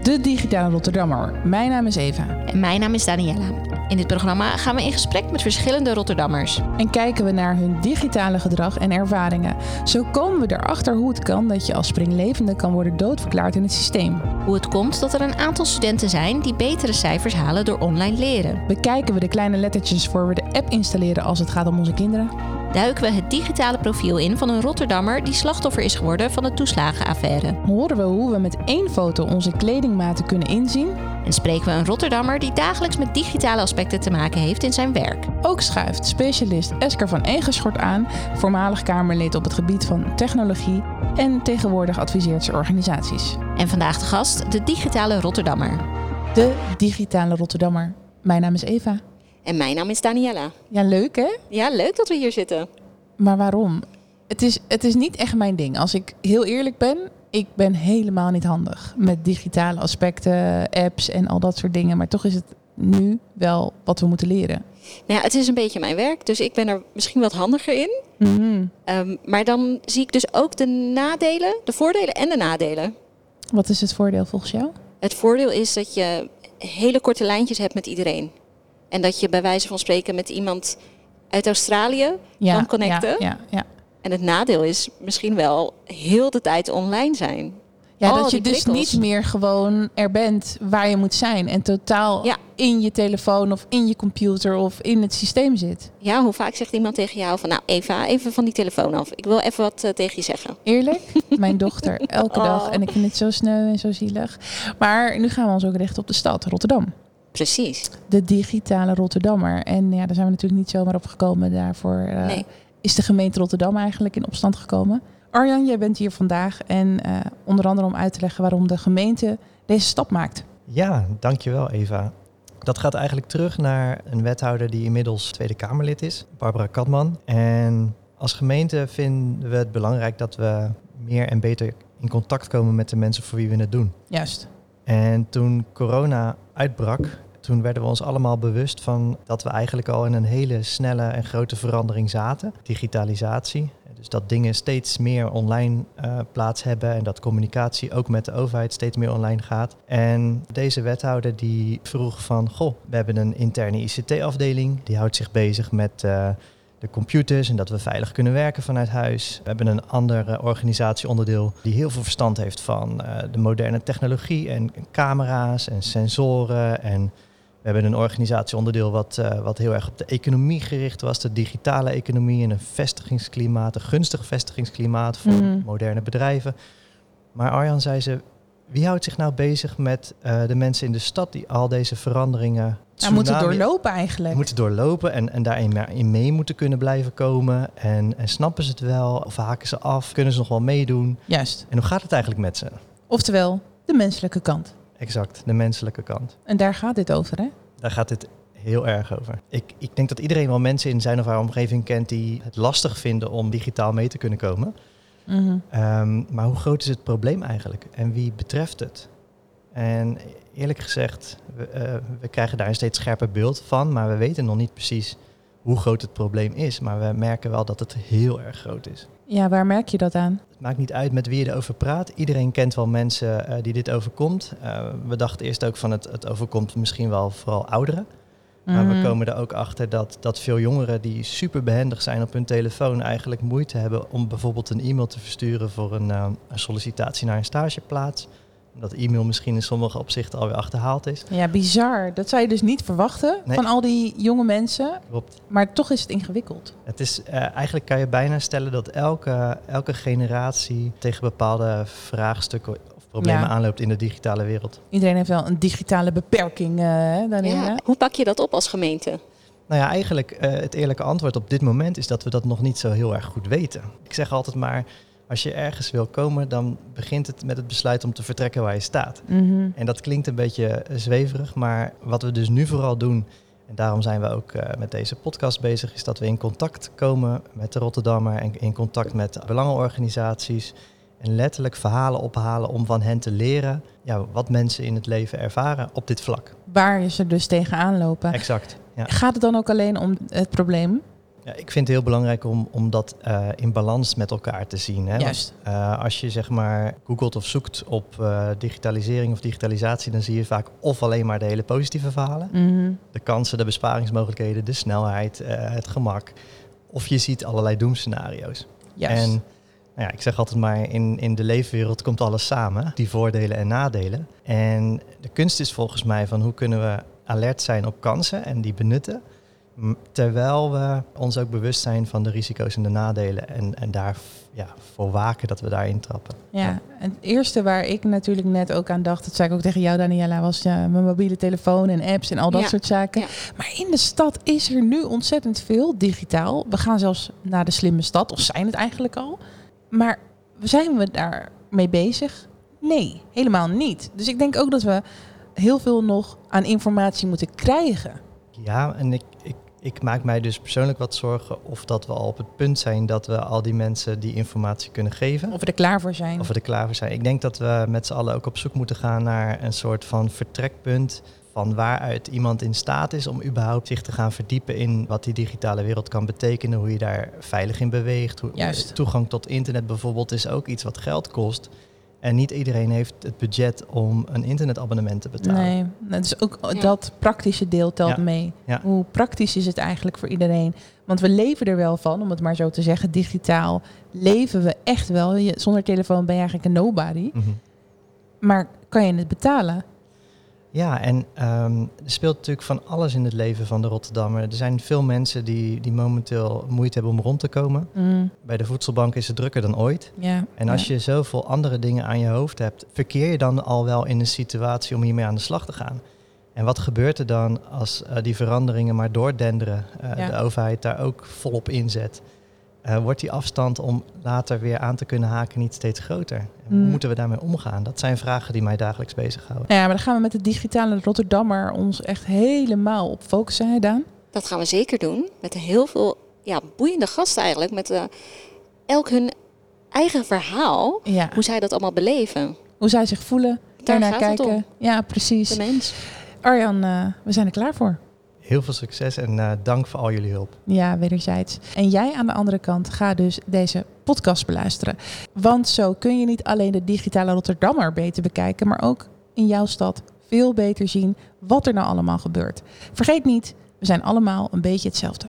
De Digitale Rotterdammer. Mijn naam is Eva. En mijn naam is Daniella. In dit programma gaan we in gesprek met verschillende Rotterdammers. En kijken we naar hun digitale gedrag en ervaringen. Zo komen we erachter hoe het kan dat je als springlevende kan worden doodverklaard in het systeem. Hoe het komt dat er een aantal studenten zijn die betere cijfers halen door online leren. Bekijken we de kleine lettertjes voor we de app installeren als het gaat om onze kinderen. Duiken we het digitale profiel in van een Rotterdammer die slachtoffer is geworden van de toeslagenaffaire. Horen we hoe we met 1 foto onze kledingmaten kunnen inzien. En spreken we een Rotterdammer die dagelijks met digitale aspecten te maken heeft in zijn werk. Ook schuift specialist Esker van Egenschort aan, voormalig Kamerlid op het gebied van technologie en tegenwoordig adviseert ze organisaties. En vandaag de gast, de digitale Rotterdammer. De Digitale Rotterdammer. Mijn naam is Eva. En mijn naam is Daniella. Ja, leuk hè? Ja, leuk dat we hier zitten. Maar waarom? Het is niet echt mijn ding. Als ik heel eerlijk ben, ik ben helemaal niet handig met digitale aspecten, apps en al dat soort dingen. Maar toch is het nu wel wat we moeten leren. Nou ja, het is een beetje mijn werk, dus ik ben er misschien wat handiger in. Mm-hmm. Maar dan zie ik dus ook de nadelen, de voordelen en de nadelen. Wat is het voordeel volgens jou? Het voordeel is dat je hele korte lijntjes hebt met iedereen. En dat je bij wijze van spreken met iemand uit Australië kan connecten. Ja. En het nadeel is misschien wel heel de tijd online zijn. Ja, dat je die dus prikkels. niet meer gewoon er bent waar je moet zijn. En totaal in je telefoon of in je computer of in het systeem zit. Ja, hoe vaak zegt iemand tegen jou van... Nou Eva, even van die telefoon af. Ik wil even wat tegen je zeggen. Eerlijk? Mijn dochter, elke dag. En ik vind het zo sneu en zo zielig. Maar nu gaan we ons ook richten op de stad, Rotterdam. Precies. De digitale Rotterdammer. En ja, daar zijn we natuurlijk niet zomaar op gekomen. Daarvoor is de gemeente Rotterdam eigenlijk in opstand gekomen. Arjan, jij bent hier vandaag en onder andere om uit te leggen waarom de gemeente deze stap maakt. Ja, dankjewel Eva. Dat gaat eigenlijk terug naar een wethouder die inmiddels Tweede Kamerlid is, Barbara Katman. En als gemeente vinden we het belangrijk dat we meer en beter in contact komen met de mensen voor wie we het doen. Juist. En toen corona uitbrak, toen werden we ons allemaal bewust van dat we eigenlijk al in een hele snelle en grote verandering zaten. Digitalisatie. Dus dat dingen steeds meer online plaats hebben en dat communicatie ook met de overheid steeds meer online gaat. En deze wethouder die vroeg van, we hebben een interne ICT-afdeling. Die houdt zich bezig met de computers en dat we veilig kunnen werken vanuit huis. We hebben een ander organisatieonderdeel die heel veel verstand heeft van de moderne technologie en camera's en sensoren. En we hebben een organisatieonderdeel wat heel erg op de economie gericht was, de digitale economie en een vestigingsklimaat, een gunstig vestigingsklimaat voor moderne bedrijven. Maar Arjan zei ze, wie houdt zich nou bezig met de mensen in de stad die al deze veranderingen moeten doorlopen eigenlijk. Moeten doorlopen en daarin mee moeten kunnen blijven komen. En snappen ze het wel of haken ze af? Kunnen ze nog wel meedoen? Juist. En hoe gaat het eigenlijk met ze? Oftewel, de menselijke kant. Exact, de menselijke kant. En daar gaat dit over, hè? Daar gaat dit heel erg over. Ik denk dat iedereen wel mensen in zijn of haar omgeving kent die het lastig vinden om digitaal mee te kunnen komen. Mm-hmm. Maar hoe groot is het probleem eigenlijk? En wie betreft het? En eerlijk gezegd, we krijgen daar een steeds scherper beeld van, maar we weten nog niet precies hoe groot het probleem is. Maar we merken wel dat het heel erg groot is. Ja, waar merk je dat aan? Het maakt niet uit met wie je erover praat. Iedereen kent wel mensen die dit overkomt. We dachten eerst ook van het overkomt misschien wel vooral ouderen. Maar we komen er ook achter dat veel jongeren die super behendig zijn op hun telefoon eigenlijk moeite hebben om bijvoorbeeld een e-mail te versturen voor een sollicitatie naar een stageplaats. Dat e-mail misschien in sommige opzichten alweer achterhaald is. Ja, bizar. Dat zou je dus niet verwachten van al die jonge mensen. Klopt. Maar toch is het ingewikkeld. Het is, eigenlijk kan je bijna stellen dat elke generatie tegen bepaalde vraagstukken of problemen aanloopt in de digitale wereld. Iedereen heeft wel een digitale beperking, Daniela. Ja. Hoe pak je dat op als gemeente? Nou ja, eigenlijk het eerlijke antwoord op dit moment is dat we dat nog niet zo heel erg goed weten. Ik zeg altijd maar, als je ergens wil komen, dan begint het met het besluit om te vertrekken waar je staat. Mm-hmm. En dat klinkt een beetje zweverig, maar wat we dus nu vooral doen, en daarom zijn we ook met deze podcast bezig, is dat we in contact komen met de Rotterdammer en in contact met belangenorganisaties en letterlijk verhalen ophalen om van hen te leren wat mensen in het leven ervaren op dit vlak. Waar je ze dus tegenaan lopen. Exact. Ja. Gaat het dan ook alleen om het probleem? Ja, ik vind het heel belangrijk om dat in balans met elkaar te zien. Hè? Juist. Want, als je zeg maar googelt of zoekt op digitalisering of digitalisatie, dan zie je vaak of alleen maar de hele positieve verhalen. Mm-hmm. De kansen, de besparingsmogelijkheden, de snelheid, het gemak. Of je ziet allerlei doemscenario's. Juist. En nou ja, ik zeg altijd maar, in de leefwereld komt alles samen. Die voordelen en nadelen. En de kunst is volgens mij van hoe kunnen we alert zijn op kansen en die benutten. Terwijl we ons ook bewust zijn van de risico's en de nadelen. En daar voor waken dat we daarin trappen. Ja, en het eerste waar ik natuurlijk net ook aan dacht, dat zei ik ook tegen jou, Daniela, was mijn mobiele telefoon en apps en al dat soort zaken. Ja. Maar in de stad is er nu ontzettend veel digitaal. We gaan zelfs naar de slimme stad, of zijn het eigenlijk al. Maar zijn we daar mee bezig? Nee, helemaal niet. Dus ik denk ook dat we heel veel nog aan informatie moeten krijgen. Ja, en ik maak mij dus persoonlijk wat zorgen of dat we al op het punt zijn dat we al die mensen die informatie kunnen geven. Of we er klaar voor zijn. Of we er klaar voor zijn. Ik denk dat we met z'n allen ook op zoek moeten gaan naar een soort van vertrekpunt van waaruit iemand in staat is om überhaupt zich te gaan verdiepen in wat die digitale wereld kan betekenen, hoe je daar veilig in beweegt. Toegang tot internet bijvoorbeeld is ook iets wat geld kost. En niet iedereen heeft het budget om een internetabonnement te betalen. Nee, dus ook dat praktische deel telt mee. Ja. Hoe praktisch is het eigenlijk voor iedereen? Want we leven er wel van, om het maar zo te zeggen. Digitaal leven we echt wel. Zonder telefoon ben je eigenlijk een nobody. Mm-hmm. Maar kan je het betalen? Ja, en er speelt natuurlijk van alles in het leven van de Rotterdammer. Er zijn veel mensen die momenteel moeite hebben om rond te komen. Mm. Bij de voedselbank is het drukker dan ooit. Ja, en als je zoveel andere dingen aan je hoofd hebt, verkeer je dan al wel in een situatie om hiermee aan de slag te gaan. En wat gebeurt er dan als die veranderingen maar doordenderen, de overheid daar ook volop inzet? Wordt die afstand om later weer aan te kunnen haken niet steeds groter? Hoe moeten we daarmee omgaan? Dat zijn vragen die mij dagelijks bezighouden. Ja, maar dan gaan we met de digitale Rotterdammer ons echt helemaal op focussen, hè Daan? Dat gaan we zeker doen. Met heel veel boeiende gasten eigenlijk. Met elk hun eigen verhaal. Ja. Hoe zij dat allemaal beleven. Hoe zij zich voelen. Daarnaar kijken. Ja, precies. De mens. Arjan, we zijn er klaar voor. Heel veel succes en dank voor al jullie hulp. Ja, wederzijds. En jij aan de andere kant, ga dus deze podcast beluisteren. Want zo kun je niet alleen de digitale Rotterdammer beter bekijken, maar ook in jouw stad veel beter zien wat er nou allemaal gebeurt. Vergeet niet, we zijn allemaal een beetje hetzelfde.